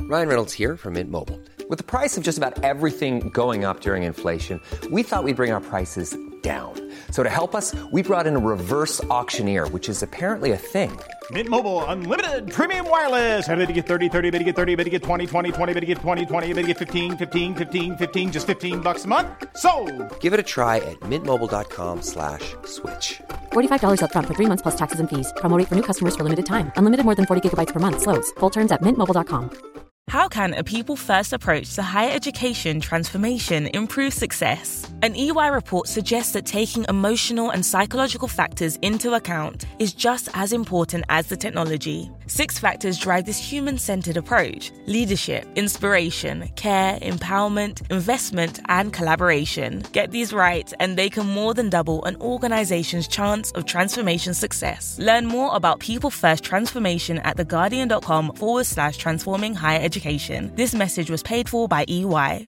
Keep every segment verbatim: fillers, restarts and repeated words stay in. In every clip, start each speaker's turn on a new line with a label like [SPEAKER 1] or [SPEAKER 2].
[SPEAKER 1] Ryan Reynolds here from Mint Mobile. With the price of just about everything going up during inflation, we thought we'd bring our prices down. So to help us, we brought in a reverse auctioneer, which is apparently a thing.
[SPEAKER 2] Mint Mobile Unlimited Premium Wireless. How to get thirty, thirty, how to get thirty, how to get twenty, twenty, twenty, how to get twenty, twenty, how to get fifteen, fifteen, fifteen, fifteen, just fifteen bucks a month? Sold!
[SPEAKER 1] Give it a try at mintmobile.com slash switch.
[SPEAKER 3] forty-five dollars up front for three months plus taxes and fees. Promo rate for new customers for limited time. Unlimited more than forty gigabytes per month. Slows full terms at mint mobile dot com.
[SPEAKER 4] How can a people-first approach to higher education transformation improve success? An E Y report suggests that taking emotional and psychological factors into account is just as important as the technology. Six factors drive this human-centered approach: leadership, inspiration, care, empowerment, investment, and collaboration. Get these right, and they can more than double an organization's chance of transformation success. Learn more about people-first transformation at theguardian.com forward slash transforming higher education. This message was paid for by E Y.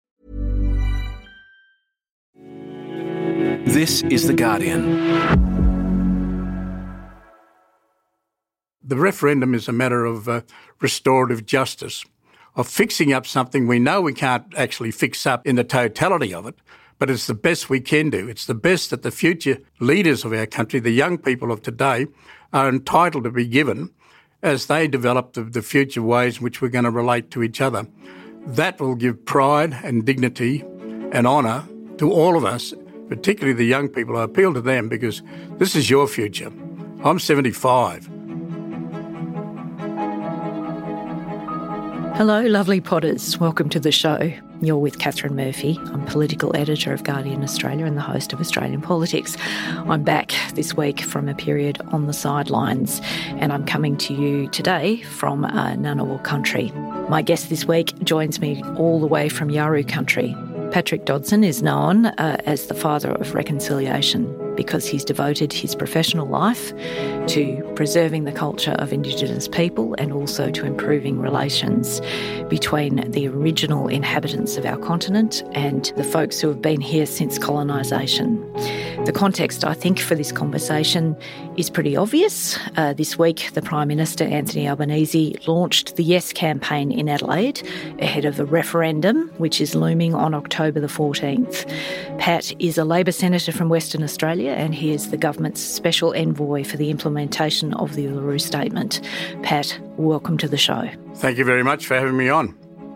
[SPEAKER 5] This is The Guardian.
[SPEAKER 6] The referendum is a matter of uh, restorative justice, of fixing up something we know we can't actually fix up in the totality of it, but it's the best we can do. It's the best that the future leaders of our country, the young people of today, are entitled to be given as they develop the, the future ways in which we're going to relate to each other. That will give pride and dignity and honour to all of us, particularly the young people. I appeal to them because this is your future. I'm seventy-five.
[SPEAKER 7] Hello, lovely Potters. Welcome to the show. You're with Catherine Murphy. I'm political editor of Guardian Australia and the host of Australian Politics. I'm back this week from a period on the sidelines, and I'm coming to you today from uh, Ngunnawal country. My guest this week joins me all the way from Yawuru country. Patrick Dodson is known uh, as the father of reconciliation because he's devoted his professional life to preserving the culture of Indigenous people and also to improving relations between the original inhabitants of our continent and the folks who have been here since colonisation. The context, I think, for this conversation is pretty obvious. Uh, this week, the Prime Minister, Anthony Albanese, launched the Yes campaign in Adelaide ahead of the referendum, which is looming on October the fourteenth. Pat is a Labor senator from Western Australia, and he is the government's special envoy for the implementation of the Uluru Statement. Pat, welcome to the show.
[SPEAKER 6] Thank you very much for having me on.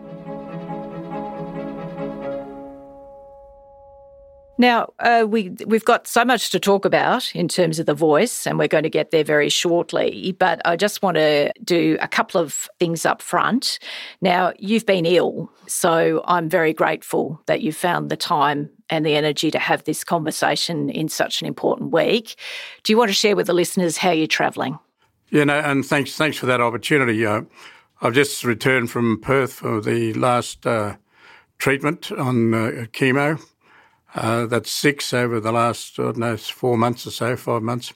[SPEAKER 7] Now, uh, we, we've got so much to talk about in terms of the voice, and we're going to get there very shortly, but I just want to do a couple of things up front. Now, you've been ill, so I'm very grateful that you found the time and the energy to have this conversation in such an important week. Do you want to share with the listeners how you're travelling?
[SPEAKER 6] Yeah, no, and thanks thanks for that opportunity. Uh, I've just returned from Perth for the last uh, treatment on uh, chemo. Uh, that's six over the last, I don't know, four months or so, five months.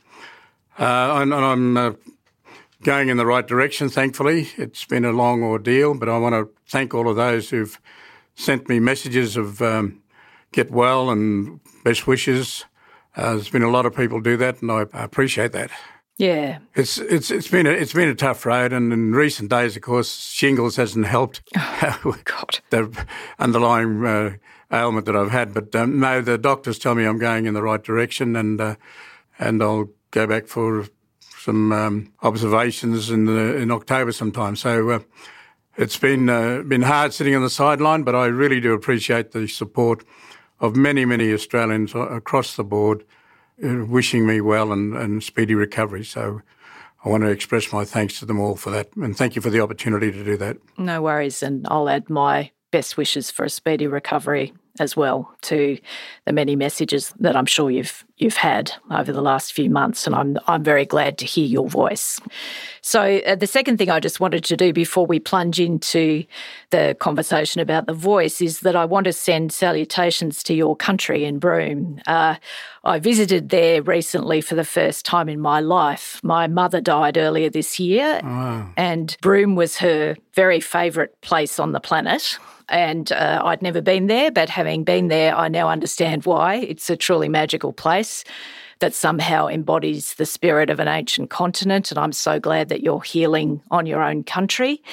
[SPEAKER 6] Uh, and, and I'm uh, going in the right direction, thankfully. It's been a long ordeal, but I want to thank all of those who've sent me messages of um, get well and best wishes. Uh, there's been a lot of people do that, and I appreciate that.
[SPEAKER 7] Yeah,
[SPEAKER 6] it's it's it's been a, it's been a tough road, and in recent days, of course, shingles hasn't helped.
[SPEAKER 7] Oh, God,
[SPEAKER 6] the underlying uh, ailment that I've had. But um, no, the doctors tell me I'm going in the right direction, and uh, and I'll go back for some um, observations in the, in October sometime. So uh, it's been uh, been hard sitting on the sideline, but I really do appreciate the support of many many Australians across the board, wishing me well and, and speedy recovery. So I want to express my thanks to them all for that, and thank you for the opportunity to do that.
[SPEAKER 7] No worries, and I'll add my best wishes for a speedy recovery as well to the many messages that I'm sure you've you've had over the last few months, and I'm I'm very glad to hear your voice. So uh, the second thing I just wanted to do before we plunge into the conversation about the voice is that I want to send salutations to your country in Broome. Uh, I visited there recently for the first time in my life. My mother died earlier this year,
[SPEAKER 6] wow.
[SPEAKER 7] and Broome was her very favourite place on the planet. And uh, I'd never been there, but having been there, I now understand why. It's a truly magical place that somehow embodies the spirit of an ancient continent, and I'm so glad that you're healing on your own country.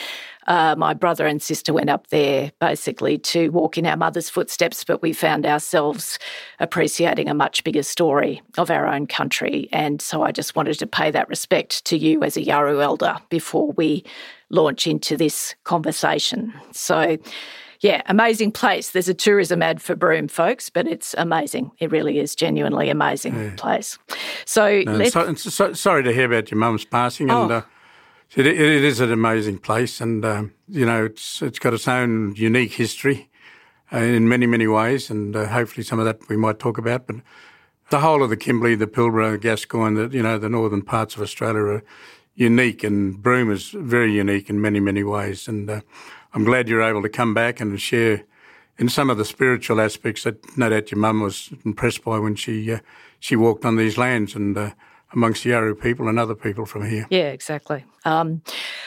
[SPEAKER 7] Uh, my brother and sister went up there basically to walk in our mother's footsteps, but we found ourselves appreciating a much bigger story of our own country. And so I just wanted to pay that respect to you as a Yawuru elder before we launch into this conversation. So, yeah, amazing place. There's a tourism ad for Broome, folks, but it's amazing. It really is genuinely amazing yeah. place. So,
[SPEAKER 6] no,
[SPEAKER 7] let's...
[SPEAKER 6] so, so sorry to hear about your mum's passing, and
[SPEAKER 7] oh.
[SPEAKER 6] uh, it, it is an amazing place, and um, you know it's it's got its own unique history uh, in many many ways, and uh, hopefully some of that we might talk about. But the whole of the Kimberley, the Pilbara, Gascoyne, the you know the northern parts of Australia are unique, and Broome is very unique in many many ways, and. Uh, I'm glad you're able to come back and share in some of the spiritual aspects that no doubt your mum was impressed by when she uh, she walked on these lands and uh, amongst the Yawuru people and other people from here.
[SPEAKER 7] Yeah, exactly. Um,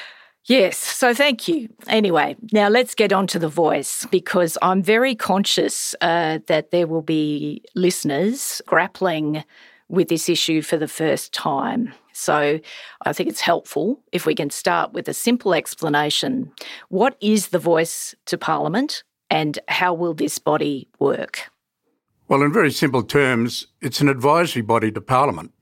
[SPEAKER 7] yes, so thank you. Anyway, now let's get on to the voice, because I'm very conscious uh, that there will be listeners grappling with this issue for the first time. So I think it's helpful if we can start with a simple explanation. What is the Voice to Parliament, and how will this body work?
[SPEAKER 6] Well, in very simple terms, it's an advisory body to Parliament,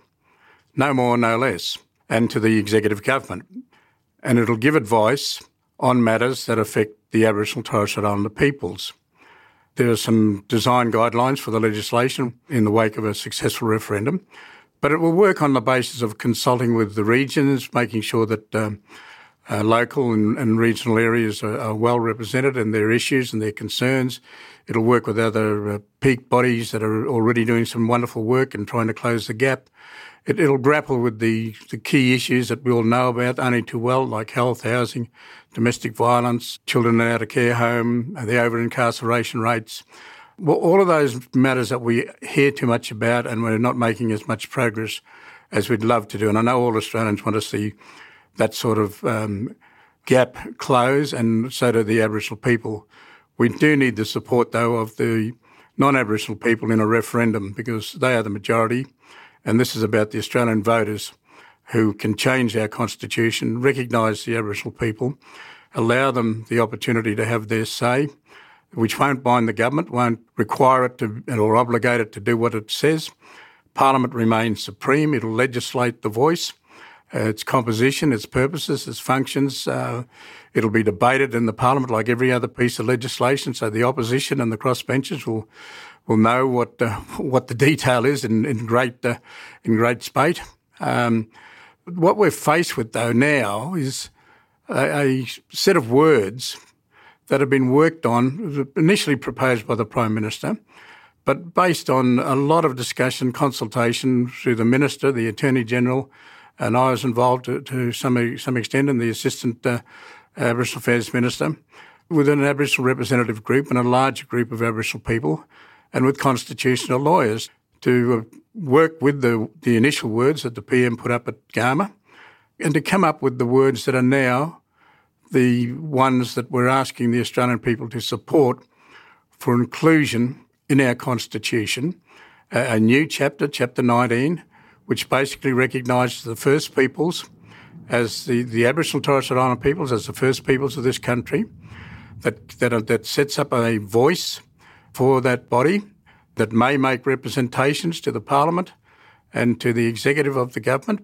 [SPEAKER 6] no more, no less, and to the executive government. And it'll give advice on matters that affect the Aboriginal and Torres Strait Islander peoples. There are some design guidelines for the legislation in the wake of a successful referendum, but it will work on the basis of consulting with the regions, making sure that um, uh, local and, and regional areas are, are well represented in their issues and their concerns. It'll work with other uh, peak bodies that are already doing some wonderful work and trying to close the gap. It, it'll grapple with the, the key issues that we all know about only too well, like health, housing, domestic violence, children out of care home, the over-incarceration rates. Well, all of those matters that we hear too much about, and we're not making as much progress as we'd love to do. And I know all Australians want to see that sort of um, gap close, and so do the Aboriginal people. We do need the support, though, of the non-Aboriginal people in a referendum, because they are the majority, and this is about the Australian voters who can change our constitution, recognise the Aboriginal people, allow them the opportunity to have their say, which won't bind the government, won't require it to or obligate it to do what it says. Parliament remains supreme. It'll legislate the voice, uh, its composition, its purposes, its functions. Uh, it'll be debated in the Parliament like every other piece of legislation, so the opposition and the crossbenchers will will know what uh, what the detail is in, in great uh, in great spate. Um, what we're faced with, though, now is a, a set of words that have been worked on, initially proposed by the Prime Minister, but based on a lot of discussion, consultation through the Minister, the Attorney-General, and I was involved to, to some some extent, and the Assistant uh, Aboriginal Affairs Minister, with an Aboriginal representative group and a larger group of Aboriginal people, and with constitutional lawyers to work with the, the initial words that the P M put up at Garma, and to come up with the words that are now the ones that we're asking the Australian people to support for inclusion in our Constitution, a, a new chapter, Chapter nineteen, which basically recognises the First Peoples as the, the Aboriginal and Torres Strait Islander peoples as the first peoples of this country, that, that, that sets up a voice for that body that may make representations to the Parliament and to the executive of the government,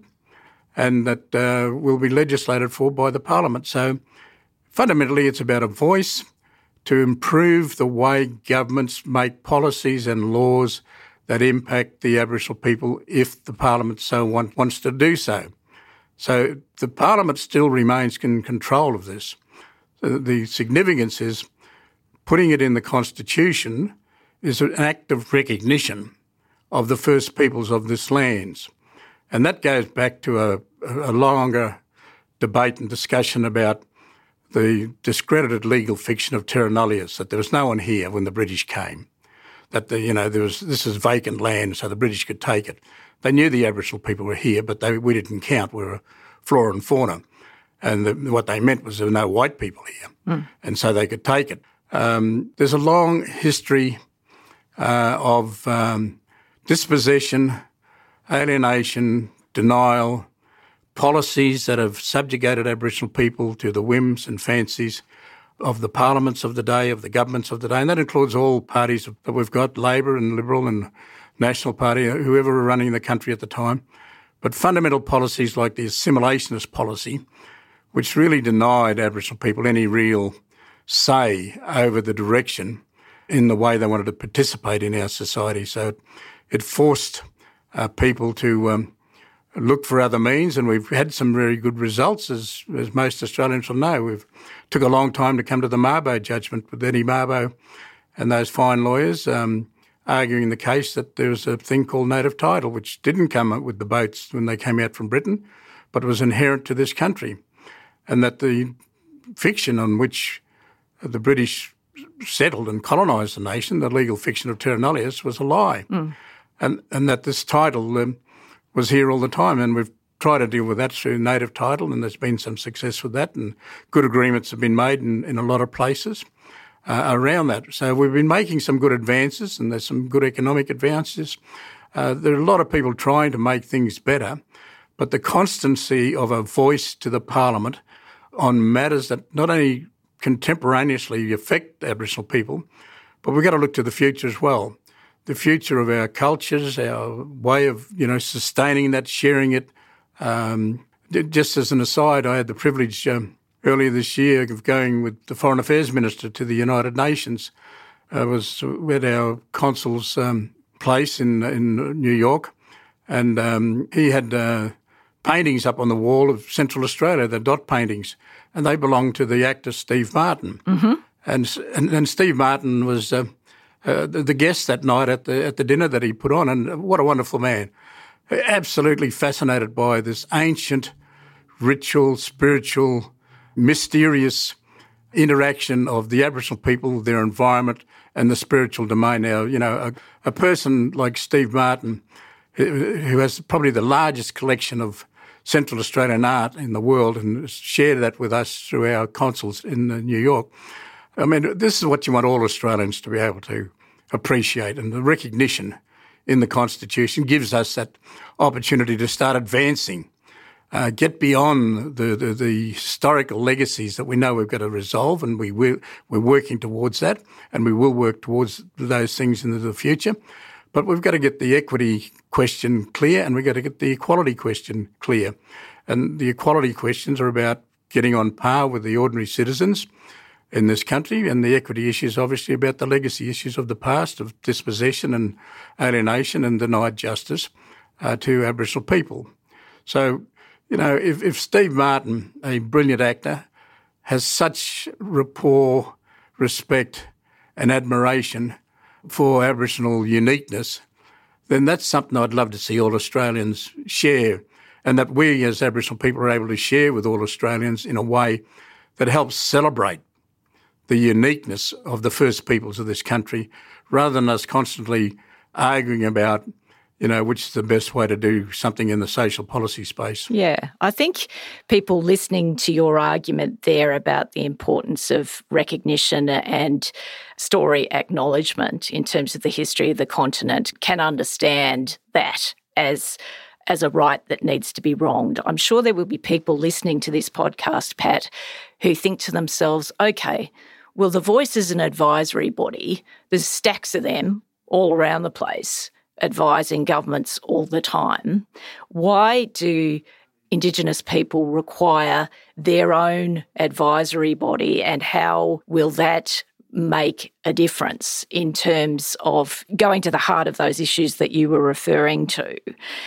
[SPEAKER 6] and that uh, will be legislated for by the Parliament. So fundamentally, it's about a voice to improve the way governments make policies and laws that impact the Aboriginal people if the Parliament so want, wants to do so. So the Parliament still remains in control of this. The, the significance is putting it in the Constitution is an act of recognition of the first peoples of this lands. And that goes back to a, a longer debate and discussion about the discredited legal fiction of terra nullius, that there was no one here when the British came, that the, you know there was this is vacant land so the British could take it. They knew the Aboriginal people were here, but they, we didn't count. We were flora and fauna. And the, what they meant was there were no white people here, mm. and so they could take it. Um, there's a long history uh, of um, dispossession, alienation, denial, policies that have subjugated Aboriginal people to the whims and fancies of the parliaments of the day, of the governments of the day, and that includes all parties that we've got, Labor and Liberal and National Party, whoever were running the country at the time. But fundamental policies like the assimilationist policy, which really denied Aboriginal people any real say over the direction in the way they wanted to participate in our society. So it, it forced uh, people to um, look for other means, and we've had some very good results, as, as most Australians will know. We've took a long time to come to the Mabo judgment with Eddie Mabo and those fine lawyers um, arguing the case that there was a thing called native title, which didn't come up with the boats when they came out from Britain, but was inherent to this country, and that the fiction on which the British settled and colonised the nation, the legal fiction of terra nullius, was a lie, mm. and and that this title um, was here all the time, and we've tried to deal with that through native title, and there's been some success with that, and good agreements have been made in, in a lot of places uh, around that. So we've been making some good advances, and there's some good economic advances. Uh, there are a lot of people trying to make things better, but the constancy of a voice to the Parliament on matters that not only contemporaneously affect Aboriginal people, but we've got to look to the future as well. The future of our cultures, our way of, you know, sustaining that, sharing it. Um, just as an aside, I had the privilege um, earlier this year of going with the Foreign Affairs Minister to the United Nations. I was at our consul's um, place in in New York, and um, he had uh, paintings up on the wall of Central Australia, the dot paintings, and they belonged to the actor Steve Martin. Mm-hmm. And, and and Steve Martin was uh, uh, the, the guest that night at the at the dinner that he put on, and what a wonderful man. Absolutely fascinated by this ancient, ritual, spiritual, mysterious interaction of the Aboriginal people, their environment, and the spiritual domain. Now, you know, a, a person like Steve Martin, who has probably the largest collection of Central Australian art in the world and shared that with us through our consuls in New York. I mean, this is what you want all Australians to be able to appreciate, and the recognition in the Constitution gives us that opportunity to start advancing, uh, get beyond the, the, the historical legacies that we know we've got to resolve, and we will, we're working towards that, and we will work towards those things into the future. But we've got to get the equity question clear, and we've got to get the equality question clear. And the equality questions are about getting on par with the ordinary citizens in this country, and the equity issues obviously about the legacy issues of the past of dispossession and alienation and denied justice uh, to Aboriginal people. So, you know, if, if Steve Martin, a brilliant actor, has such rapport, respect and admiration for Aboriginal uniqueness, then that's something I'd love to see all Australians share, and that we as Aboriginal people are able to share with all Australians in a way that helps celebrate the uniqueness of the First Peoples of this country, rather than us constantly arguing about, you know, which is the best way to do something in the social policy space.
[SPEAKER 7] Yeah, I think people listening to your argument there about the importance of recognition and story acknowledgement in terms of the history of the continent can understand that as as a right that needs to be wronged. I'm sure there will be people listening to this podcast, Pat, who think to themselves, okay, well, the Voice is an advisory body. There's stacks of them all around the place advising governments all the time. Why do Indigenous people require their own advisory body, and how will that make a difference in terms of going to the heart of those issues that you were referring to?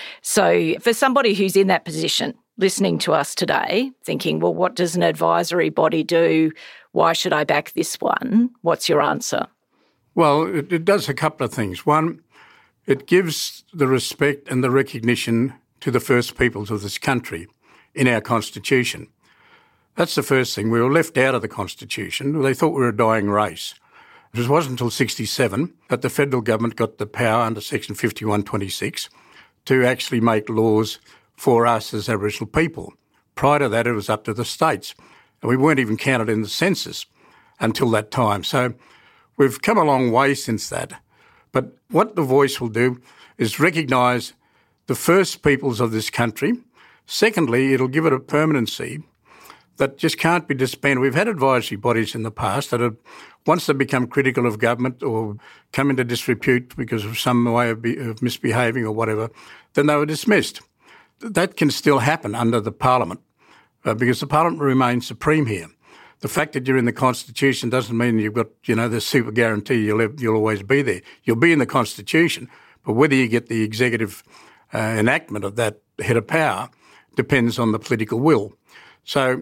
[SPEAKER 7] So for somebody who's in that position, listening to us today, thinking, well, what does an advisory body do? Why should I back this one? What's your answer?
[SPEAKER 6] Well, it, it does a couple of things. One, it gives the respect and the recognition to the First Peoples of this country in our Constitution. That's the first thing. We were left out of the Constitution. They thought we were a dying race. It wasn't until sixty-seven that the federal government got the power under Section fifty-one twenty-six to actually make laws for us as Aboriginal people. Prior to that, it was up to the states, and we weren't even counted in the census until that time. So we've come a long way since that. But what the Voice will do is recognise the First Peoples of this country, Secondly, it'll give it a permanency that just can't be disbanded. We've had advisory bodies in the past that have, once they become critical of government or come into disrepute because of some way of, be, of misbehaving or whatever, then they were dismissed. That can still happen under the Parliament uh, because the Parliament remains supreme here. The fact that you're in the Constitution doesn't mean you've got, you know, the super guarantee you'll, you'll always be there. You'll be in the Constitution, but whether you get the executive uh, enactment of that head of power depends on the political will. So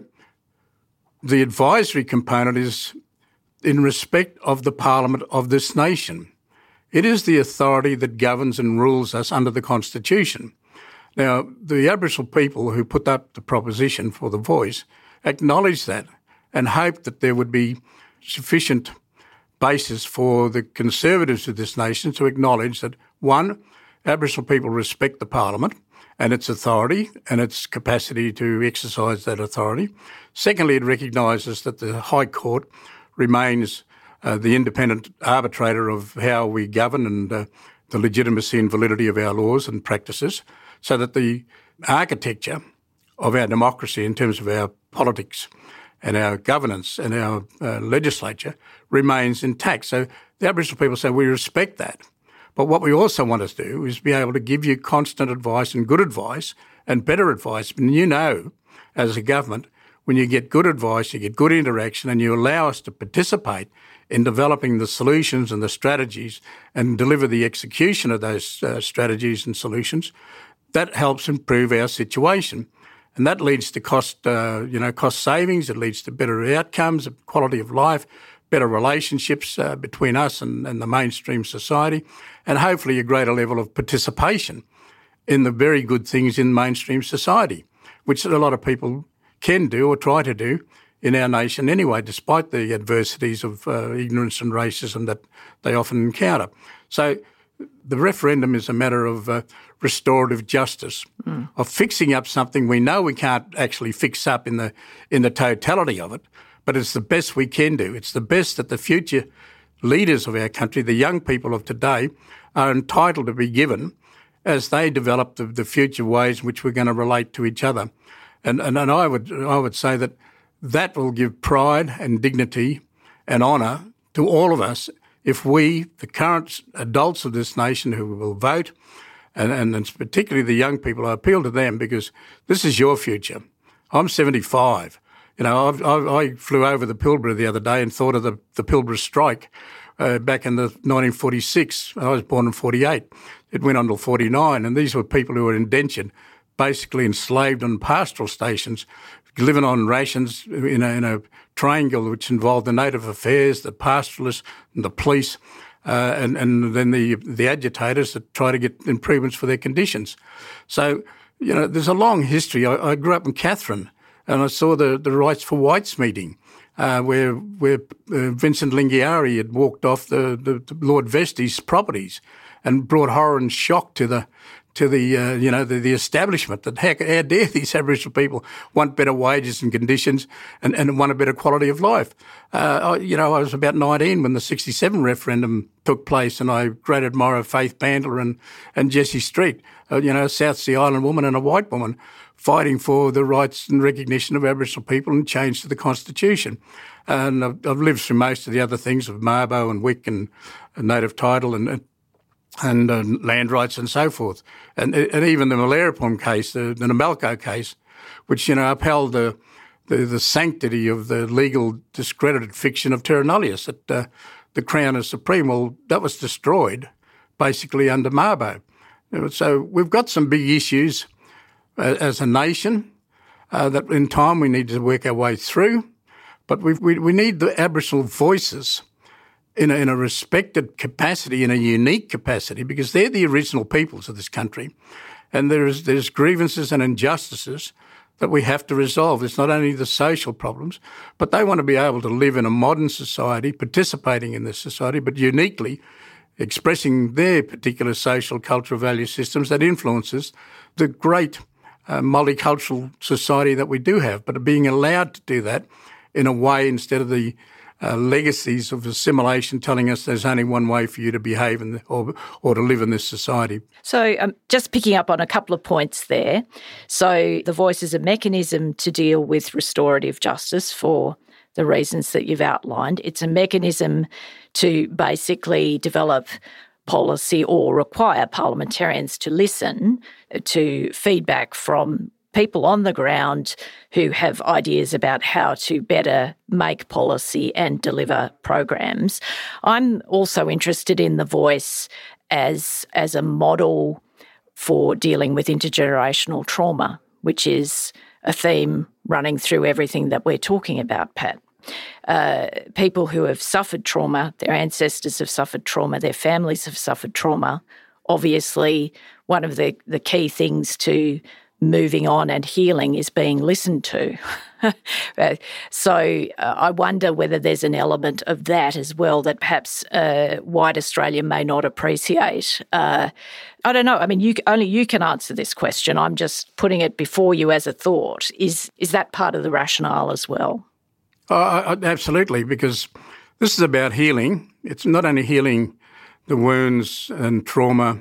[SPEAKER 6] the advisory component is in respect of the Parliament of this nation. It is the authority that governs and rules us under the Constitution. Now, the Aboriginal people who put up the proposition for the voice acknowledge that and hope that there would be sufficient basis for the Conservatives of this nation to acknowledge that, one, Aboriginal people respect the Parliament and its authority and its capacity to exercise that authority. Secondly, it recognises that the High Court remains uh, the independent arbitrator of how we govern and uh, the legitimacy and validity of our laws and practices, so that the architecture of our democracy in terms of our politics and our governance and our uh, legislature remains intact. So the Aboriginal people say we respect that. But what we also want to do is be able to give you constant advice and good advice and better advice. And you know, as a government, when you get good advice, you get good interaction and you allow us to participate in developing the solutions and the strategies and deliver the execution of those uh, strategies and solutions, that helps improve our situation. And that leads to cost, uh, you know, cost savings. It leads to better outcomes, quality of life, better relationships uh, between us and, and the mainstream society, and hopefully a greater level of participation in the very good things in mainstream society, which a lot of people can do or try to do in our nation anyway, despite the adversities of uh, ignorance and racism that they often encounter. So the referendum is a matter of uh, restorative justice, mm. of fixing up something we know we can't actually fix up in the in the totality of it, but it's the best we can do. It's the best that the future leaders of our country, the young people of today, are entitled to be given as they develop the, the future ways in which we're going to relate to each other. And, and and I would I would say that that will give pride and dignity and honour to all of us if we, the current adults of this nation who will vote, and, and particularly the young people, I appeal to them because this is your future. I'm seventy-five. You know, I've, I've, I flew over the Pilbara the other day and thought of the, the Pilbara strike uh, back in the nineteen forty-six. I was born in forty-eight. It went on till forty-nine, and these were people who were indentured, basically enslaved on pastoral stations, living on rations in a, in a triangle which involved the native affairs, the pastoralists and the police, uh, and, and then the, the agitators that try to get improvements for their conditions. So, you know, there's a long history. I, I grew up in Katherine and I saw the, the Rights for Whites meeting uh, where where uh, Vincent Lingiari had walked off the, the, the Lord Vestey's properties and brought horror and shock to the to the, uh, you know, the, the establishment that how, how dare these Aboriginal people want better wages and conditions and, and want a better quality of life. Uh, I, you know, I was about nineteen when the sixty-seven referendum took place and I great admirer of Faith Bandler and, and Jessie Street, uh, you know, a South Sea Island woman and a white woman fighting for the rights and recognition of Aboriginal people and change to the Constitution. And I've, I've lived through most of the other things of Mabo and Wick and, and native title and, and and uh, land rights and so forth. And, and even the Malaripum case, the, the Namalco case, which, you know, upheld the, the, the sanctity of the legal discredited fiction of terra nullius, that uh, the Crown is supreme. Well, that was destroyed basically under Mabo. So we've got some big issues uh, as a nation uh, that in time we need to work our way through, but we we, we need the Aboriginal voices in a, in a respected capacity, in a unique capacity, because they're the original peoples of this country. And there's there's grievances and injustices that we have to resolve. It's not only the social problems, but they want to be able to live in a modern society, participating in this society, but uniquely expressing their particular social, cultural value systems that influences the great uh, multicultural society that we do have, but being allowed to do that in a way instead of the uh, legacies of assimilation telling us there's only one way for you to behave in the, or, or to live in this society.
[SPEAKER 7] So um, just picking up on a couple of points there. So The Voice is a mechanism to deal with restorative justice for the reasons that you've outlined. It's a mechanism to basically develop policy or require parliamentarians to listen to feedback from people on the ground who have ideas about how to better make policy and deliver programs. I'm also interested in The Voice as, as a model for dealing with intergenerational trauma, which is a theme running through everything that we're talking about, Pat. Uh, people who have suffered trauma, their ancestors have suffered trauma, their families have suffered trauma. Obviously, one of the, the key things to moving on and healing is being listened to. so uh, I wonder whether there's an element of that as well that perhaps uh, white Australia may not appreciate. Uh, I don't know. I mean, you, only you can answer this question. I'm just putting it before you as a thought. Is, is that part of the rationale as well?
[SPEAKER 6] Uh, absolutely, because this is about healing. It's not only healing the wounds and trauma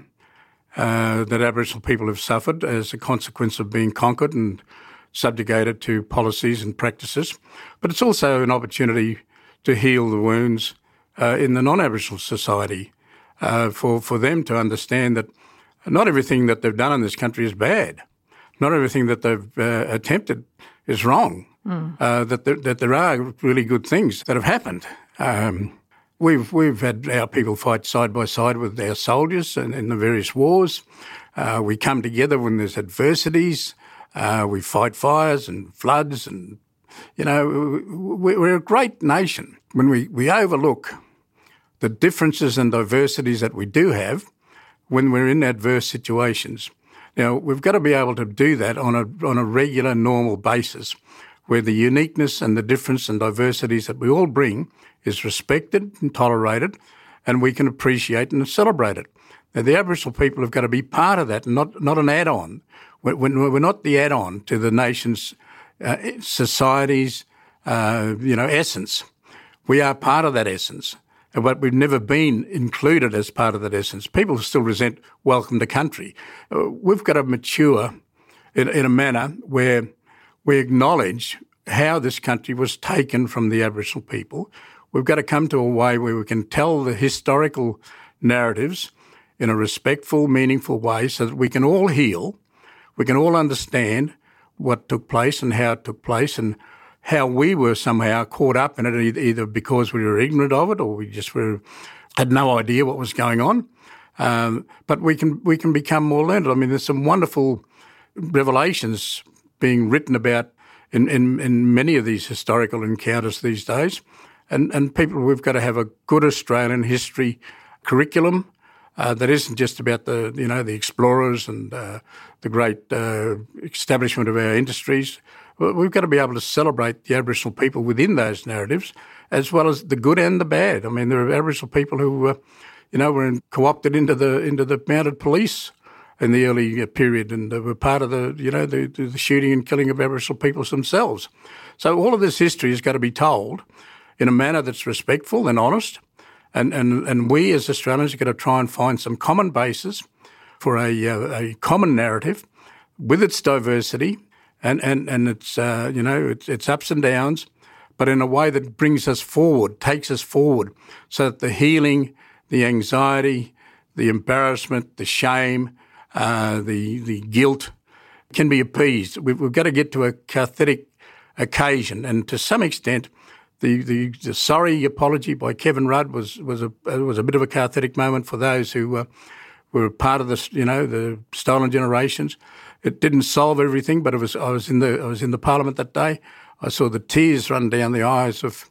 [SPEAKER 6] uh, that Aboriginal people have suffered as a consequence of being conquered and subjugated to policies and practices, but it's also an opportunity to heal the wounds uh, in the non-Aboriginal society, uh, for, for them to understand that not everything that they've done in this country is bad. Not everything that they've uh, attempted is wrong. Mm. Uh, that there, that there are really good things that have happened. Um, we've we've had our people fight side by side with our soldiers in, in the various wars. Uh, we come together when there's adversities. Uh, we fight fires and floods, and you know we're a great nation. When we, we overlook the differences and diversities that we do have when we're in adverse situations, now we've got to be able to do that on a on a regular, normal basis, where the uniqueness and the difference and diversities that we all bring is respected and tolerated, and we can appreciate and celebrate it. Now, the Aboriginal people have got to be part of that, not not an add-on. We're, we're not the add-on to the nation's uh, society's, uh, you know, essence. We are part of that essence, but we've never been included as part of that essence. People still resent welcome to country. Uh, we've got to mature in, in a manner where we acknowledge how this country was taken from the Aboriginal people. We've got to come to a way where we can tell the historical narratives in a respectful, meaningful way so that we can all heal, we can all understand what took place and how it took place and how we were somehow caught up in it, either because we were ignorant of it or we just were had no idea what was going on. Um, but we can we can become more learned. I mean, there's some wonderful revelations being written about in, in, in many of these historical encounters these days. And, and people, we've got to have a good Australian history curriculum uh, that isn't just about the, you know, the explorers and uh, the great uh, establishment of our industries. We've got to be able to celebrate the Aboriginal people within those narratives, as well as the good and the bad. I mean, there are Aboriginal people who, uh, you know, were co-opted into the into the mounted police in the early period, and they were part of the, you know, the, the shooting and killing of Aboriginal peoples themselves. So all of this history has got to be told in a manner that's respectful and honest, and and, and we as Australians are going to try and find some common basis for a, uh, a common narrative with its diversity and and and its uh, you know its, its ups and downs, but in a way that brings us forward, takes us forward, so that the healing, the anxiety, the embarrassment, the shame, Uh, the the guilt can be appeased. We've, we've got to get to a cathartic occasion, and to some extent, the, the, the sorry apology by Kevin Rudd was was a was a bit of a cathartic moment for those who uh, were part of this, you know, the stolen generations. It didn't solve everything, but it was. I was in the I was in the Parliament that day. I saw the tears run down the eyes of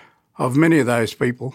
[SPEAKER 6] of many of those people.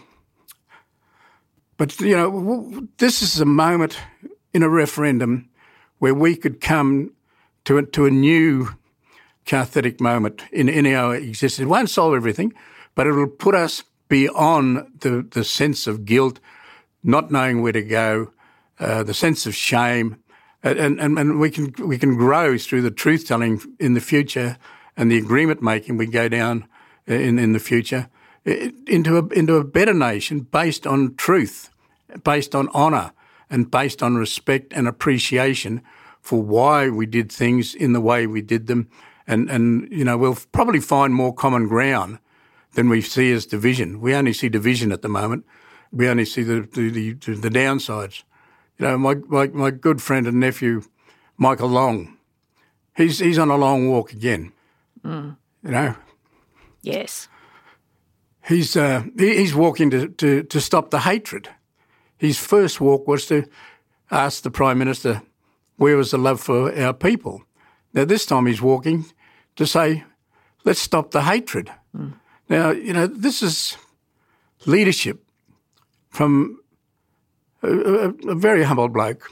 [SPEAKER 6] But you know, this is a moment in a referendum where we could come to a, to a new cathartic moment in, in our existence. It won't solve everything, but it will put us beyond the, the sense of guilt, not knowing where to go, uh, the sense of shame, and, and, and we can we can grow through the truth-telling in the future and the agreement-making we go down in, in the future into a, into a better nation based on truth, based on honour and based on respect and appreciation for why we did things in the way we did them. And, and you know, we'll probably find more common ground than we see as division. We only see division at the moment. We only see the the, the, the downsides. You know, my, my my good friend and nephew, Michael Long, he's he's on a long walk again.
[SPEAKER 7] Mm.
[SPEAKER 6] You know.
[SPEAKER 7] Yes.
[SPEAKER 6] He's uh, he, he's walking to, to, to stop the hatred. His first walk was to ask the Prime Minister, where was the love for our people? Now this time he's walking to say, let's stop the hatred. Mm. Now, you know, this is leadership from a, a, a very humble bloke.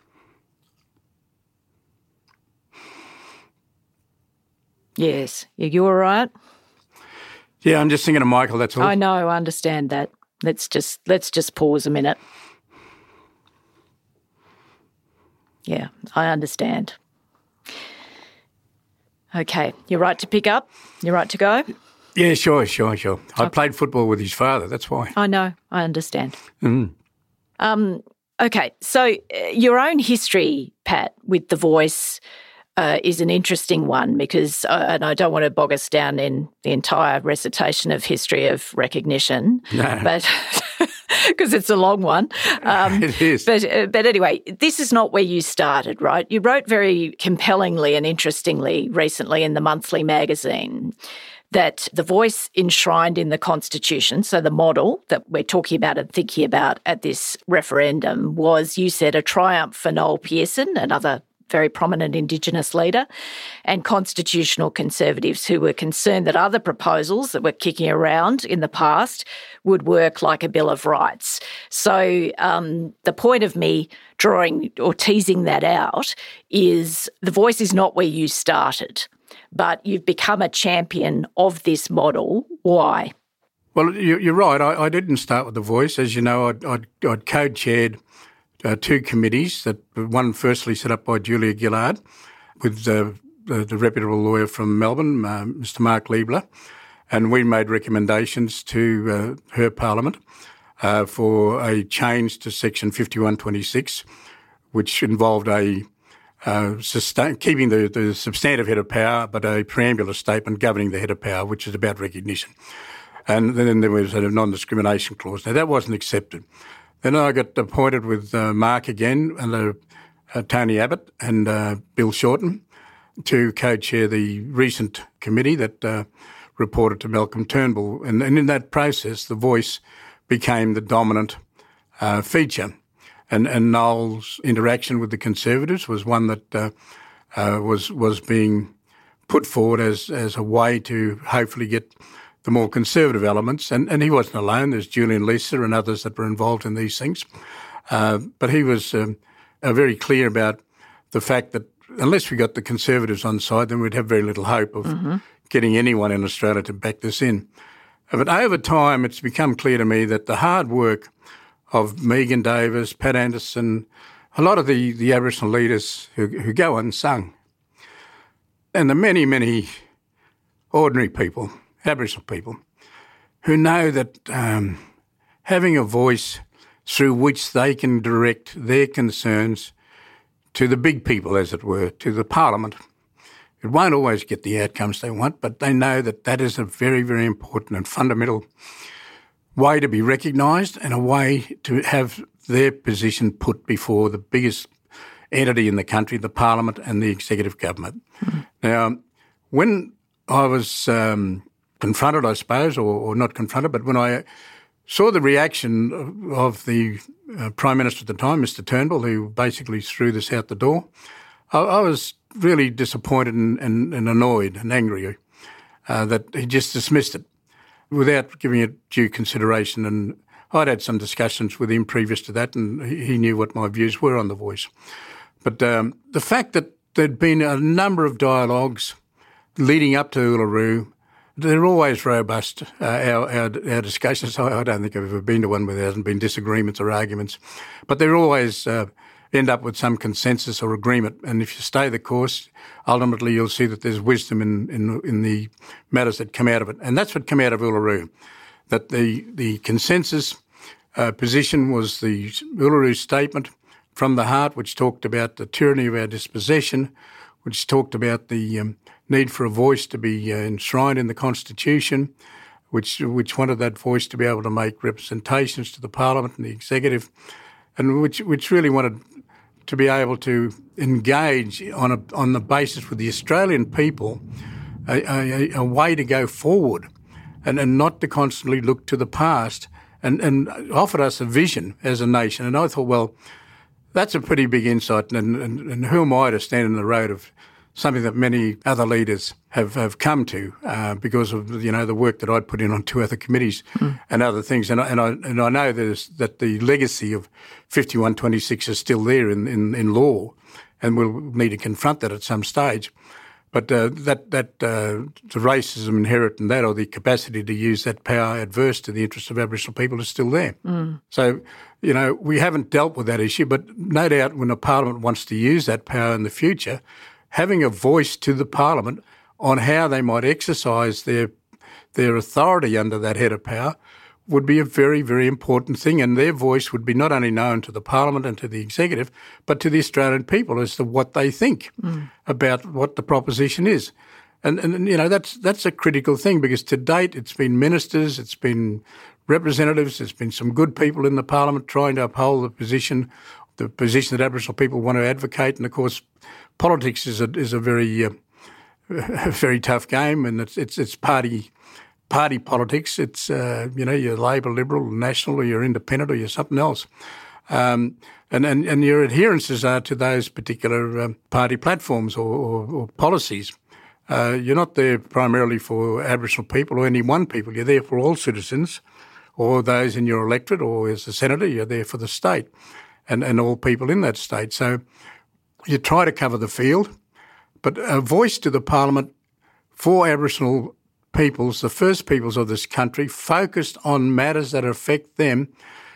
[SPEAKER 7] Yes. You all right?
[SPEAKER 6] Yeah, I'm just thinking of Michael, that's all.
[SPEAKER 7] I know, I understand that. Let's just let's just pause a minute. Yeah, I understand. Okay, you're right to pick up? You're right to go?
[SPEAKER 6] Yeah, sure, sure, sure. I okay. played football with his father, that's why.
[SPEAKER 7] I know, I understand.
[SPEAKER 6] Mm.
[SPEAKER 7] Um, okay, so uh, your own history, Pat, with The Voice uh, is an interesting one because, uh, and I don't want to bog us down in the entire recitation of history of recognition,
[SPEAKER 6] no.
[SPEAKER 7] but because it's a long one. Um,
[SPEAKER 6] it is.
[SPEAKER 7] But, uh, but anyway, this is not where you started, right? You wrote very compellingly and interestingly recently in the Monthly magazine that the voice enshrined in the Constitution, so the model that we're talking about and thinking about at this referendum was, you said, a triumph for Noel Pearson, another very prominent Indigenous leader, and constitutional conservatives who were concerned that other proposals that were kicking around in the past would work like a Bill of Rights. So um, the point of me drawing or teasing that out is the voice is not where you started, but you've become a champion of this model. Why?
[SPEAKER 6] Well, you're right. I, I didn't start with the voice. As you know, I'd, I'd, I'd co-chaired Uh, two committees, that one firstly set up by Julia Gillard with uh, the, the reputable lawyer from Melbourne, uh, Mister Mark Liebler, and we made recommendations to uh, her Parliament uh, for a change to Section fifty-one twenty-six, which involved a uh, sustain, keeping the, the substantive head of power, but a preambular statement governing the head of power, which is about recognition. And then there was a non-discrimination clause. Now, that wasn't accepted. Then I got appointed with uh, Mark again, and uh, uh, Tony Abbott and uh, Bill Shorten to co-chair the recent committee that uh, reported to Malcolm Turnbull. And, and in that process, the voice became the dominant uh, feature. And, and Noel's interaction with the Conservatives was one that uh, uh, was was being put forward as, as a way to hopefully get the more conservative elements, and, and he wasn't alone. There's Julian Leeser and others that were involved in these things. Uh, but he was um, uh, very clear about the fact that unless we got the Conservatives on side, then we'd have very little hope of mm-hmm. getting anyone in Australia to back this in. Uh, but over time, it's become clear to me that the hard work of Megan Davis, Pat Anderson, a lot of the, the Aboriginal leaders who, who go unsung, and the many, many ordinary people, Aboriginal people, who know that um, having a voice through which they can direct their concerns to the big people, as it were, to the Parliament. It won't always get the outcomes they want, but they know that that is a very, very important and fundamental way to be recognised and a way to have their position put before the biggest entity in the country, the Parliament and the executive government. Mm-hmm. Now, when I was um, confronted, I suppose, or, or not confronted, but when I saw the reaction of the uh, Prime Minister at the time, Mister Turnbull, who basically threw this out the door, I, I was really disappointed and, and, and annoyed and angry uh, that he just dismissed it without giving it due consideration. And I'd had some discussions with him previous to that, and he, he knew what my views were on the voice. But um, the fact that there'd been a number of dialogues leading up to Uluru, they're always robust, uh, our, our, our discussions. I, I don't think I've ever been to one where there hasn't been disagreements or arguments, but they always uh, end up with some consensus or agreement. And if you stay the course, ultimately you'll see that there's wisdom in, in, in the matters that come out of it. And that's what came out of Uluru. that the, the consensus uh, position was the Uluru Statement from the Heart, which talked about the tyranny of our dispossession, which talked about the um, need for a voice to be uh, enshrined in the Constitution, which which wanted that voice to be able to make representations to the Parliament and the Executive, and which which really wanted to be able to engage on a on the basis with the Australian people a, a, a way to go forward, and, and not to constantly look to the past, and, and offered us a vision as a nation. And I thought, well, that's a pretty big insight, and, and, and who am I to stand in the road of something that many other leaders have, have come to uh, because of, you know, the work that I'd put in on two other committees mm. and other things. And I, and I, and I know there's, that the legacy of fifty-one twenty-six is still there in, in, in law, and we'll need to confront that at some stage. But uh, that, that uh, the racism inherent in that, or the capacity to use that power adverse to the interests of Aboriginal people, is still there. Mm. So, you know, we haven't dealt with that issue, but no doubt when a Parliament wants to use that power in the future, having a voice to the Parliament on how they might exercise their their authority under that head of power would be a very, very important thing, and their voice would be not only known to the Parliament and to the Executive, but to the Australian people as to what they think mm. about what the proposition is. And, and, you know, that's that's a critical thing, because to date it's been ministers, it's been representatives, there's been some good people in the Parliament trying to uphold the position, the position that Aboriginal people want to advocate. And, of course, politics is a is a very uh, a very tough game, and it's it's it's party party politics. It's uh, you know, you're Labor, Liberal, National, or you're Independent, or you're something else, um, and, and and your adherences are to those particular um, party platforms or, or, or policies. Uh, you're not there primarily for Aboriginal people or any one people. You're there for all citizens, or those in your electorate, or as a senator, you're there for the state, and and all people in that state. So you try to cover the field, but a voice to the Parliament for Aboriginal peoples, the first peoples of this country, focused on matters that affect them,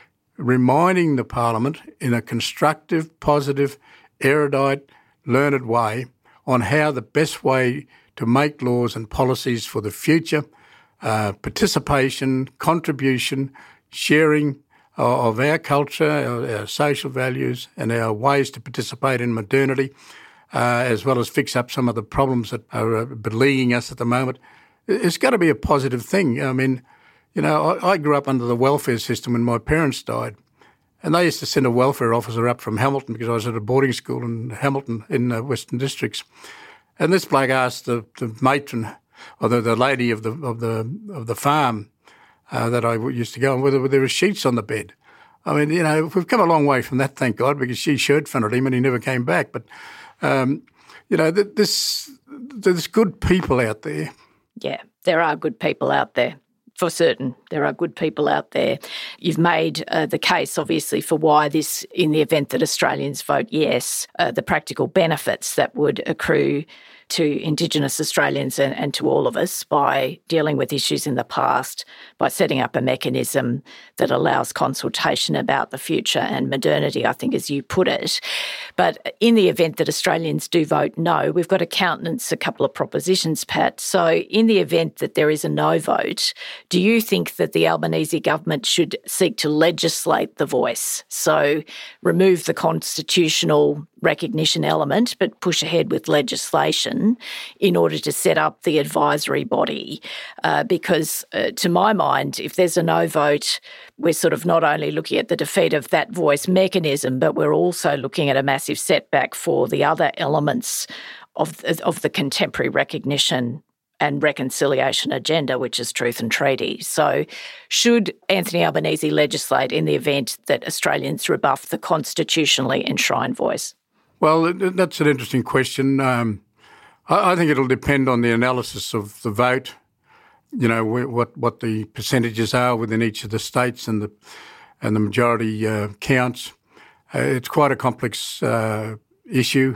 [SPEAKER 6] reminding the Parliament in a constructive, positive, erudite, learned way on how the best way to make laws and policies for the future, uh, participation, contribution, sharing of our culture, our, our social values, and our ways to participate in modernity, uh, as well as fix up some of the problems that are uh, beleaguering us at the moment. It's got to be a positive thing. I mean, you know, I, I grew up under the welfare system when my parents died, and they used to send a welfare officer up from Hamilton, because I was at a boarding school in Hamilton in the Western Districts. And this bloke asked the, the matron, or the, the lady of the of the of the farm uh, that I used to go on, whether, whether there were sheets on the bed. I mean, you know, we've come a long way from that, thank God, because she shirt fronted him and he never came back. But um, you know, this there's good people out there.
[SPEAKER 7] Yeah, there are good people out there. For certain, there are good people out there. You've made uh, the case, obviously, for why this, in the event that Australians vote yes, uh, the practical benefits that would accrue to Indigenous Australians and, and to all of us by dealing with issues in the past, by setting up a mechanism that allows consultation about the future and modernity, I think, as you put it. But in the event that Australians do vote no, we've got to countenance a couple of propositions, Pat. So in the event that there is a no vote, do you think that the Albanese government should seek to legislate the voice? So remove the constitutional recognition element, but push ahead with legislation in order to set up the advisory body. Uh, because uh, to my mind, if there's a no vote, we're sort of not only looking at the defeat of that voice mechanism, but we're also looking at a massive setback for the other elements of, of the contemporary recognition and reconciliation agenda, which is truth and treaty. So should Anthony Albanese legislate in the event that Australians rebuff the constitutionally enshrined voice?
[SPEAKER 6] Well, that's an interesting question. Um, I, I think it'll depend on the analysis of the vote, you know, what what the percentages are within each of the states and the and the majority uh, counts. Uh, it's quite a complex uh, issue.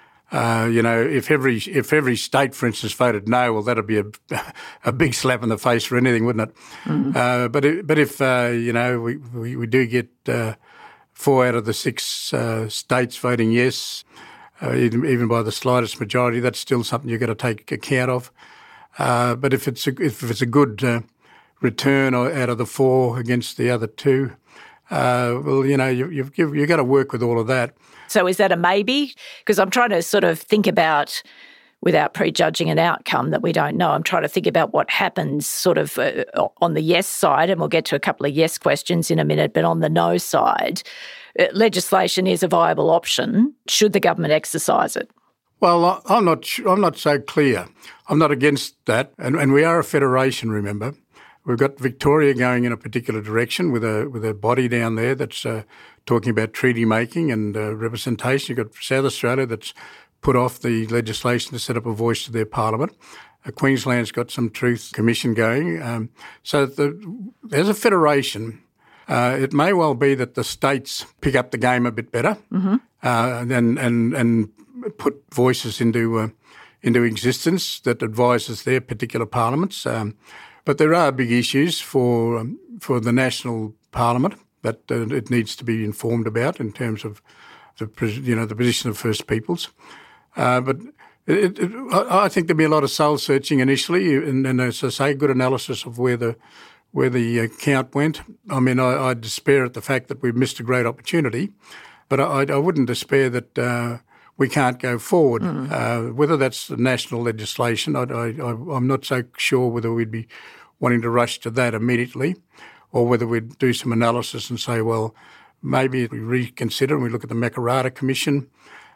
[SPEAKER 6] Uh, you know, if every if every state, for instance, voted no, well, that'd be a, a big slap in the face for anything, wouldn't it? Mm-hmm. Uh, but it, but if uh, you know we, we, we do get uh, four out of the six uh, states voting yes, uh, even, even by the slightest majority, that's still something you've got to take account of. Uh, but if it's a, if it's a good uh, return out of the four against the other two. Uh, well, you know, you, you've, you've, you've got to work with all of that.
[SPEAKER 7] So is that a maybe? Because I'm trying to sort of think about, without prejudging an outcome that we don't know, I'm trying to think about what happens sort of uh, on the yes side, and we'll get to a couple of yes questions in a minute, but on the no side, uh, legislation is a viable option. Should the government exercise it?
[SPEAKER 6] Well, I'm not I'm not so clear. I'm not against that, and, and we are a federation, remember. We've got Victoria going in a particular direction with a with a body down there that's uh, talking about treaty making and uh, representation. You've got South Australia that's put off the legislation to set up a voice to their parliament. Uh, Queensland's got some Truth Commission going. Um, so the, there's a federation. Uh, it may well be that the states pick up the game a bit better mm-hmm. uh, and, and and put voices into uh, into existence that advises their particular parliaments. Um, but there are big issues for um, for the national parliament that uh, it needs to be informed about in terms of the you know the position of First Peoples. Uh, but it, it, I think there'll be a lot of soul searching initially, and, and as I say, good analysis of where the where the uh, count went. I mean, I, I despair at the fact that we've missed a great opportunity, but I, I wouldn't despair that uh, we can't go forward. Mm. Uh, whether that's national legislation, I, I, I'm not so sure whether we'd be wanting to rush to that immediately, or whether we'd do some analysis and say, well, maybe we reconsider and we look at the Makarrata Commission.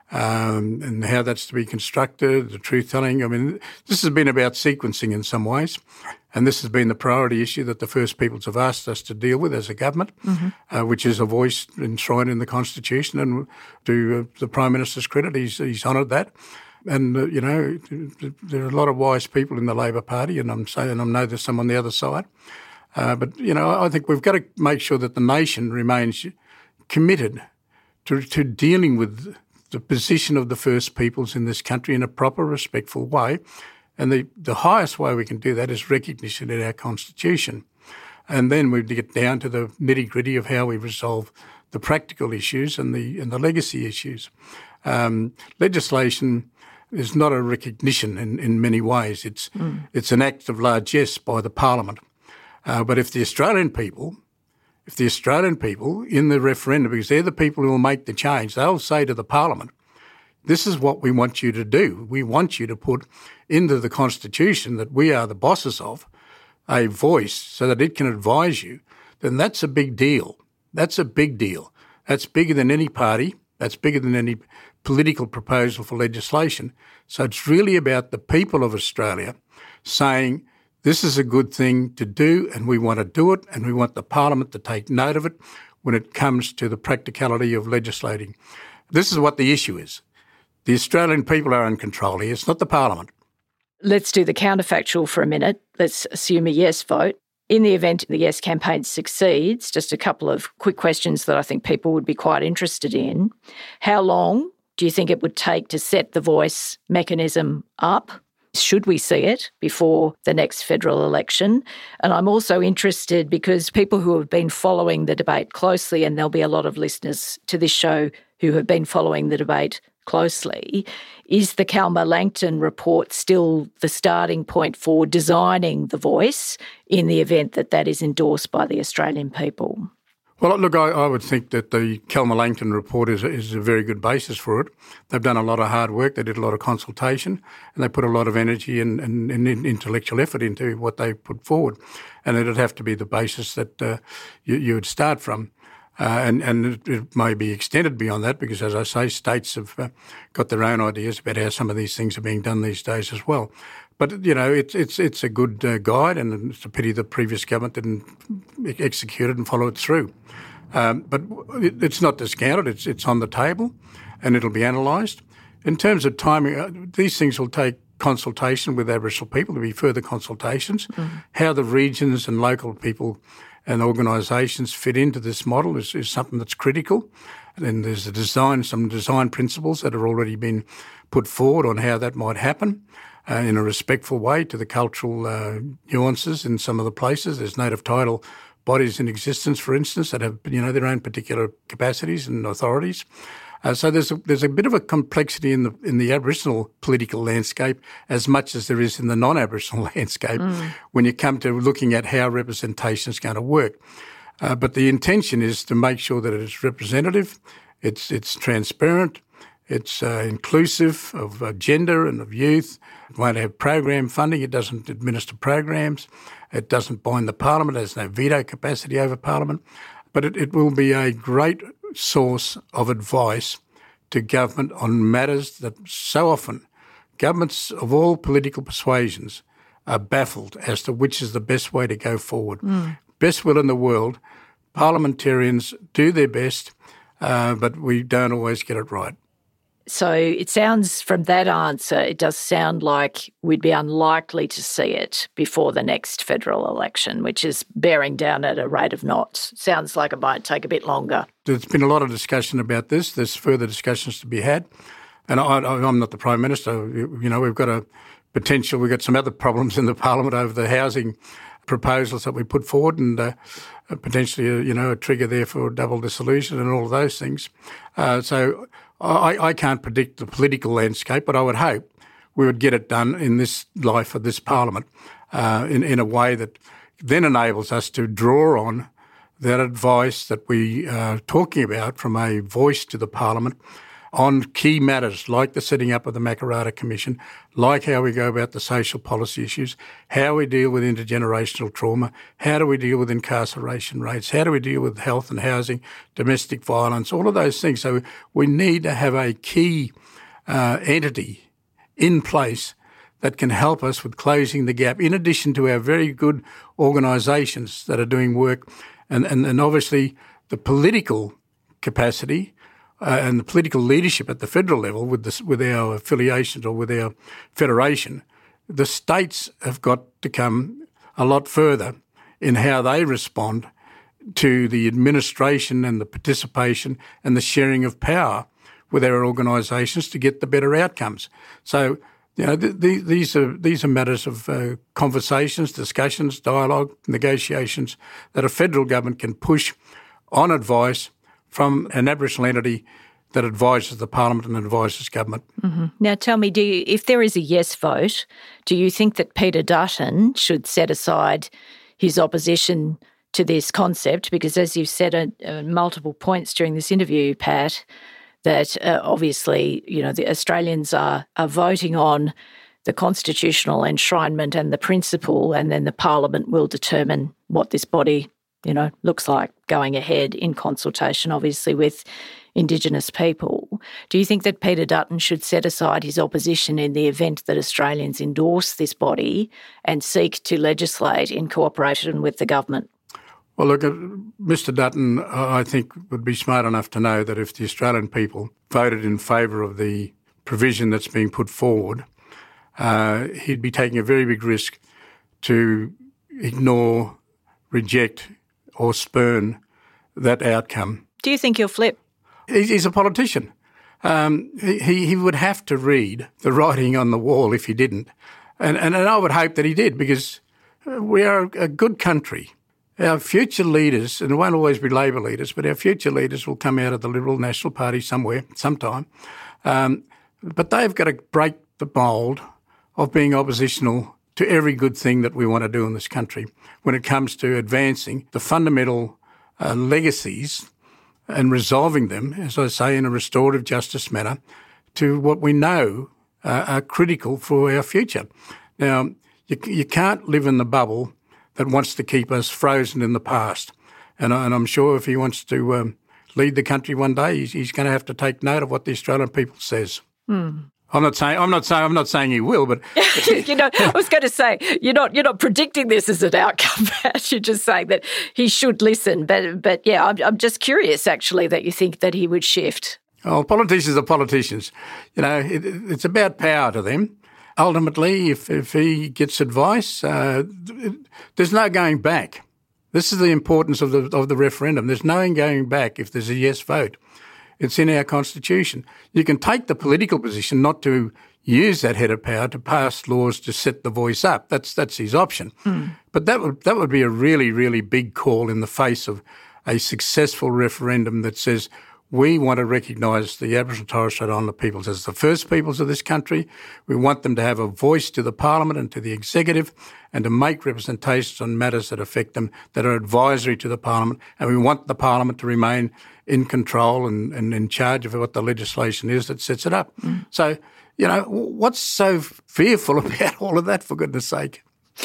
[SPEAKER 6] Um, and how that's to be constructed, the truth-telling. I mean, this has been about sequencing in some ways, and this has been the priority issue that the First Peoples have asked us to deal with as a government, mm-hmm. uh, which is a voice enshrined in the Constitution. And to uh, the Prime Minister's credit, he's, he's honoured that. And, uh, you know, there are a lot of wise people in the Labor Party, and I'm saying I know there's some on the other side. Uh, but, you know, I think we've got to make sure that the nation remains committed to, to dealing with the position of the First Peoples in this country in a proper, respectful way. And the, the highest way we can do that is recognition in our Constitution. And then we get down to the nitty-gritty of how we resolve the practical issues and the and the legacy issues. Um, legislation is not a recognition in, in many ways. It's, mm. it's an act of largesse by the Parliament. Uh, but if the Australian people... If the Australian people in the referendum, because they're the people who will make the change, they'll say to the Parliament, this is what we want you to do. We want you to put into the Constitution that we are the bosses of a voice so that it can advise you, then that's a big deal. That's a big deal. That's bigger than any party. That's bigger than any political proposal for legislation. So it's really about the people of Australia saying, this is a good thing to do and we want to do it, and we want the Parliament to take note of it when it comes to the practicality of legislating. This is what the issue is. The Australian people are in control here. It's not the Parliament.
[SPEAKER 7] Let's do the counterfactual for a minute. Let's assume a yes vote. In the event the yes campaign succeeds, just a couple of quick questions that I think people would be quite interested in. How long do you think it would take to set the voice mechanism up? Should we see it before the next federal election? And I'm also interested because people who have been following the debate closely, and there'll be a lot of listeners to this show who have been following the debate closely, is the Calma-Langton report still the starting point for designing the voice in the event that that is endorsed by the Australian people?
[SPEAKER 6] Well, look, I, I would think that the Calma-Langton report is, is a very good basis for it. They've done a lot of hard work. They did a lot of consultation, and they put a lot of energy and, and, and intellectual effort into what they put forward. And it'd have to be the basis that uh, you, you would start from. Uh, and and it, it may be extended beyond that because, as I say, states have uh, got their own ideas about how some of these things are being done these days as well. But, you know, it's it's it's a good uh, guide, and it's a pity the previous government didn't execute it and follow it through. Um, but it, it's not discounted. It's it's on the table, and it'll be analysed. In terms of timing, uh, these things will take consultation with Aboriginal people. There'll be further consultations. Mm-hmm. How the regions and local people and organisations fit into this model is, is something that's critical. And there's a design, some design principles that have already been put forward on how that might happen. Uh, in a respectful way to the cultural uh, nuances in some of the places. There's native title bodies in existence, for instance, that have, you know, their own particular capacities and authorities. Uh, so there's a, there's a bit of a complexity in the in the Aboriginal political landscape as much as there is in the non-Aboriginal landscape mm. when you come to looking at how representation is going to work. Uh, but the intention is to make sure that it is representative, it's it's transparent, it's uh, inclusive of uh, gender and of youth. It won't have program funding. It doesn't administer programs. It doesn't bind the parliament. It has no veto capacity over parliament. But it, it will be a great source of advice to government on matters that so often governments of all political persuasions are baffled as to which is the best way to go forward. Mm. Best will in the world, parliamentarians do their best, uh, but we don't always get it right.
[SPEAKER 7] So it sounds from that answer, it does sound like we'd be unlikely to see it before the next federal election, which is bearing down at a rate of knots. Sounds like it might take a bit longer.
[SPEAKER 6] There's been a lot of discussion about this. There's further discussions to be had. And I, I'm not the Prime Minister. You know, we've got a potential, we've got some other problems in the Parliament over the housing proposals that we put forward and uh, potentially, a, you know, a trigger there for double dissolution and all of those things. Uh, so I, I can't predict the political landscape, but I would hope we would get it done in this life of this Parliament uh, in, in a way that then enables us to draw on that advice that we are talking about from a voice to the Parliament on key matters like the setting up of the Makarrata Commission, like how we go about the social policy issues, how we deal with intergenerational trauma, how do we deal with incarceration rates, how do we deal with health and housing, domestic violence, all of those things. So we need to have a key uh, entity in place that can help us with closing the gap, in addition to our very good organisations that are doing work and, and, and obviously the political capacity Uh, and the political leadership at the federal level with this, with our affiliations or with our federation. The states have got to come a lot further in how they respond to the administration and the participation and the sharing of power with our organisations to get the better outcomes. So, you know, th- th- these are these are matters of uh, conversations, discussions, dialogue, negotiations that a federal government can push on advice from an Aboriginal entity that advises the Parliament and advises government.
[SPEAKER 7] Mm-hmm. Now tell me, do you, if there is a yes vote, do you think that Peter Dutton should set aside his opposition to this concept? Because as you've said at uh, multiple points during this interview, Pat, that uh, obviously, you know, the Australians are, are voting on the constitutional enshrinement and the principle, and then the Parliament will determine what this body, you know, looks like going ahead in consultation, obviously, with Indigenous people. Do you think that Peter Dutton should set aside his opposition in the event that Australians endorse this body and seek to legislate in cooperation with the government?
[SPEAKER 6] Well, look, Mister Dutton, I think, would be smart enough to know that if the Australian people voted in favour of the provision that's being put forward, uh, he'd be taking a very big risk to ignore, reject or spurn that outcome.
[SPEAKER 7] Do you think he'll flip?
[SPEAKER 6] He's a politician. Um, he, he would have to read the writing on the wall if he didn't. And, and, and I would hope that he did, because we are a good country. Our future leaders, and it won't always be Labor leaders, but our future leaders will come out of the Liberal National Party somewhere, sometime. Um, but they've got to break the mould of being oppositional to every good thing that we want to do in this country when it comes to advancing the fundamental uh, legacies and resolving them, as I say, in a restorative justice manner to what we know uh, are critical for our future. Now, you, you can't live in the bubble that wants to keep us frozen in the past. And, and I'm sure if he wants to um, lead the country one day, he's, he's going to have to take note of what the Australian people says. Mm. I'm not saying I'm not saying I'm not saying he will, but
[SPEAKER 7] you know, I was going to say you're not you're not predicting this as an outcome, Pat. You're just saying that he should listen. But but yeah, I'm I'm just curious actually that you think that he would shift.
[SPEAKER 6] Oh, politicians are politicians. You know, it, it's about power to them. Ultimately, if if he gets advice, uh, there's no going back. This is the importance of the of the referendum. There's no going back if there's a yes vote. It's in our constitution. You can take the political position not to use that head of power to pass laws to set the voice up. That's that's his option. Mm. But that would that would be a really, really big call in the face of a successful referendum that says We want to recognise the Aboriginal and Torres Strait Islander peoples as the first peoples of this country. We want them to have a voice to the Parliament and to the Executive and to make representations on matters that affect them, that are advisory to the Parliament. And we want the Parliament to remain in control and, and in charge of what the legislation is that sets it up. Mm. So, you know, what's so fearful about all of that, for goodness sake?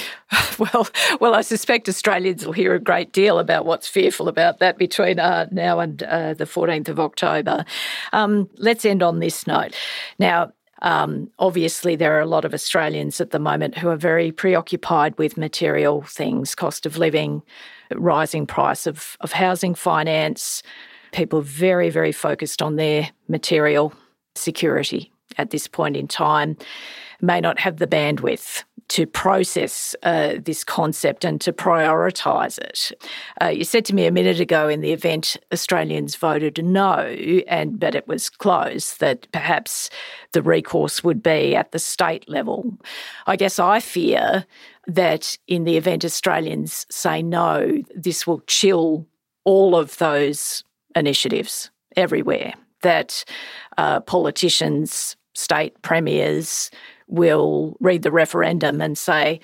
[SPEAKER 7] Well, well, I suspect Australians will hear a great deal about what's fearful about that between uh, now and uh, the fourteenth of October. Um, let's end on this note. Now, um, obviously there are a lot of Australians at the moment who are very preoccupied with material things, cost of living, rising price of, of housing finance. People are very, very focused on their material security at this point in time, may not have the bandwidth to process uh, this concept and to prioritise it. Uh, you said to me a minute ago, in the event Australians voted no, and but it was close, that perhaps the recourse would be at the state level. I guess I fear that in the event Australians say no, this will chill all of those initiatives everywhere, that uh, politicians, state premiers will read the referendum and say,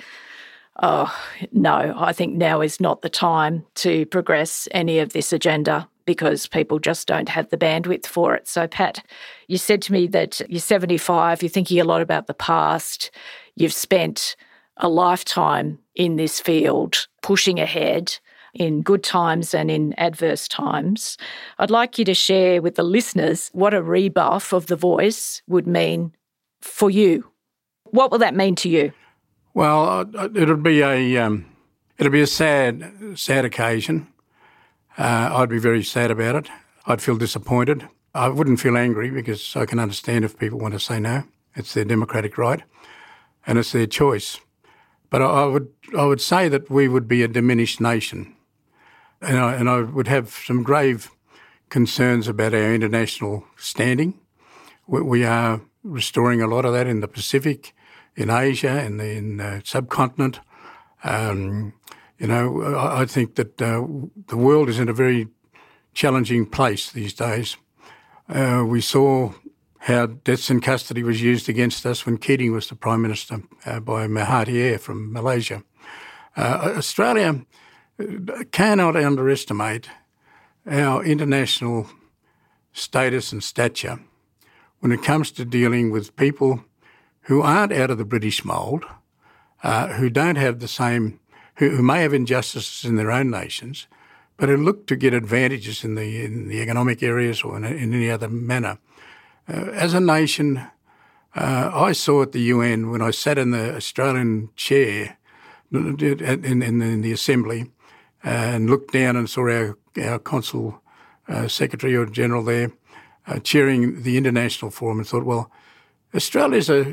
[SPEAKER 7] oh, no, I think now is not the time to progress any of this agenda because people just don't have the bandwidth for it. So, Pat, you said to me that you're seventy-five, you're thinking a lot about the past, you've spent a lifetime in this field pushing ahead in good times and in adverse times. I'd like you to share with the listeners what a rebuff of the voice would mean for you. What will that mean to you?
[SPEAKER 6] Well, it'll be a um, it'll be a sad, sad occasion. Uh, I'd be very sad about it. I'd feel disappointed. I wouldn't feel angry because I can understand if people want to say no. It's their democratic right, and it's their choice. But I, I would I would say that we would be a diminished nation, and I, and I would have some grave concerns about our international standing. We, we are restoring a lot of that in the Pacific, in Asia, in the in the subcontinent. Um, you know, I, I think that uh, the world is in a very challenging place these days. Uh, we saw how deaths in custody was used against us when Keating was the Prime Minister uh, by Mahathir from Malaysia. Uh, Australia cannot underestimate our international status and stature when it comes to dealing with people who aren't out of the British mould, uh, who don't have the same, who, who may have injustices in their own nations, but who look to get advantages in the in the economic areas or in, in any other manner. Uh, as a nation, uh, I saw at the U N when I sat in the Australian chair in, in, in the Assembly uh, and looked down and saw our, our Consul uh, Secretary or General there uh, chairing the International Forum and thought, well, Australia's a,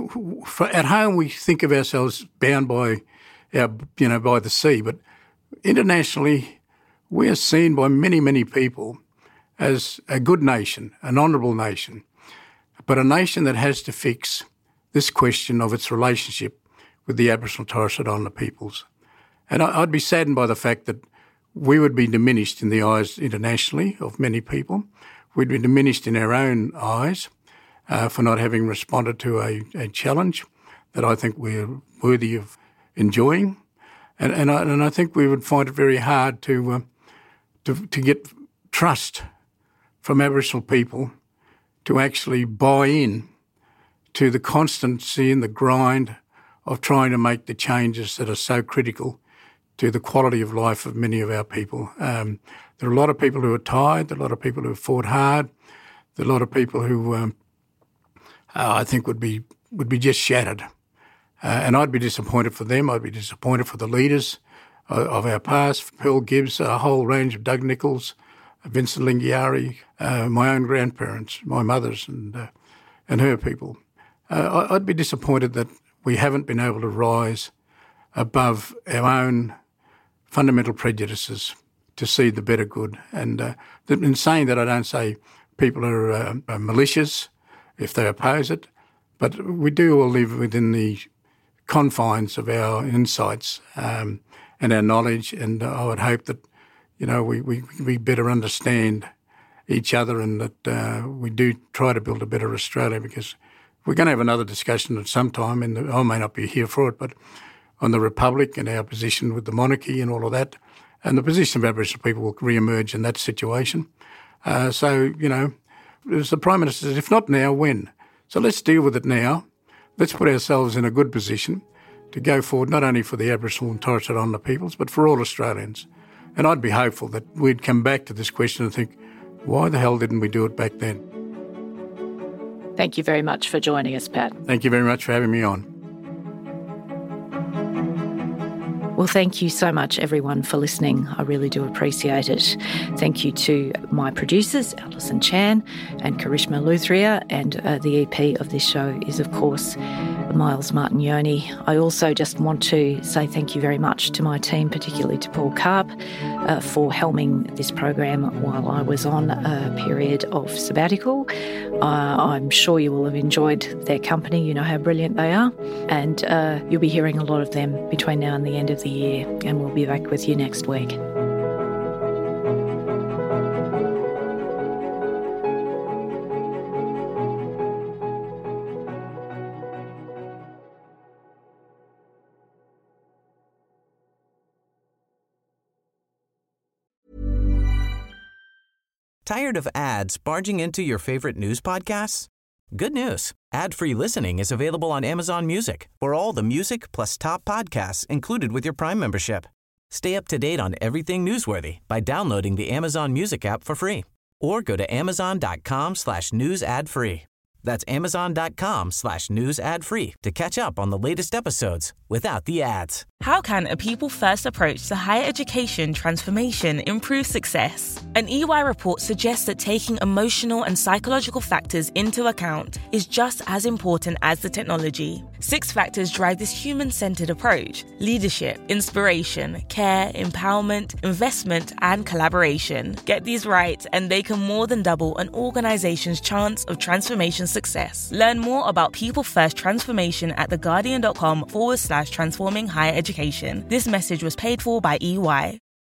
[SPEAKER 6] at home we think of ourselves bound by our, you know, by the sea, but internationally we are seen by many, many people as a good nation, an honourable nation, but a nation that has to fix this question of its relationship with the Aboriginal and Torres Strait Islander peoples. And I'd be saddened by the fact that we would be diminished in the eyes internationally of many people. We'd be diminished in our own eyes uh, for not having responded to a, a challenge that I think we're worthy of enjoying. And, and, I, and I think we would find it very hard to, uh, to, to get trust from Aboriginal people to actually buy in to the constancy and the grind of trying to make the changes that are so critical to the quality of life of many of our people. Um, there are a lot of people who are tired, there are a lot of people who have fought hard, there are a lot of people who um, uh, I think would be would be just shattered. Uh, and I'd be disappointed for them, I'd be disappointed for the leaders of, of our past, Pearl Gibbs, a whole range of Doug Nicholls, Vincent Lingiari, uh, my own grandparents, my mother's and uh, and her people. Uh, I'd be disappointed that we haven't been able to rise above our own fundamental prejudices to see the better good. And uh, in saying that, I don't say people are, uh, are malicious if they oppose it, but we do all live within the confines of our insights um, and our knowledge, and I would hope that, you know, we, we, we better understand each other, and that uh, we do try to build a better Australia, because we're going to have another discussion at some time, and I may not be here for it, but on the Republic and our position with the monarchy and all of that, and the position of Aboriginal people will re-emerge in that situation. Uh, so, you know, as the Prime Minister said, if not now, when? So let's deal with it now. Let's put ourselves in a good position to go forward, not only for the Aboriginal and Torres Strait Islander peoples, but for all Australians. And I'd be hopeful that we'd come back to this question and think, why the hell didn't we do it back then?
[SPEAKER 7] Thank you very much for joining us, Pat.
[SPEAKER 6] Thank you very much for having me on.
[SPEAKER 7] Well, thank you so much, everyone, for listening. I really do appreciate it. Thank you to my producers, Alison Chan and Karishma Luthria, and uh, the E P of this show is, of course, Miles Martignoni. I also just want to say thank you very much to my team, particularly to Paul Karp, uh, for helming this program while I was on a period of sabbatical. Uh, I'm sure you will have enjoyed their company. You know how brilliant they are. And uh, you'll be hearing a lot of them between now and the end of the year. And we'll be back with you next week.
[SPEAKER 5] Tired of ads barging into your favorite news podcasts? Good news. Ad-free listening is available on Amazon Music for all the music plus top podcasts included with your Prime membership. Stay up to date on everything newsworthy by downloading the Amazon Music app for free or go to amazon.com slash news ad free. That's amazon.com slash news ad free to catch up on the latest episodes without the ads.
[SPEAKER 4] How can a people-first approach to higher education transformation improve success? An E Y report suggests that taking emotional and psychological factors into account is just as important as the technology. Six factors drive this human-centered approach: leadership, inspiration, care, empowerment, investment, and collaboration. Get these right, and they can more than double an organization's chance of transformation success. Learn more about people-first transformation at theguardian.com forward slash transforming higher education. This message was paid for by E Y.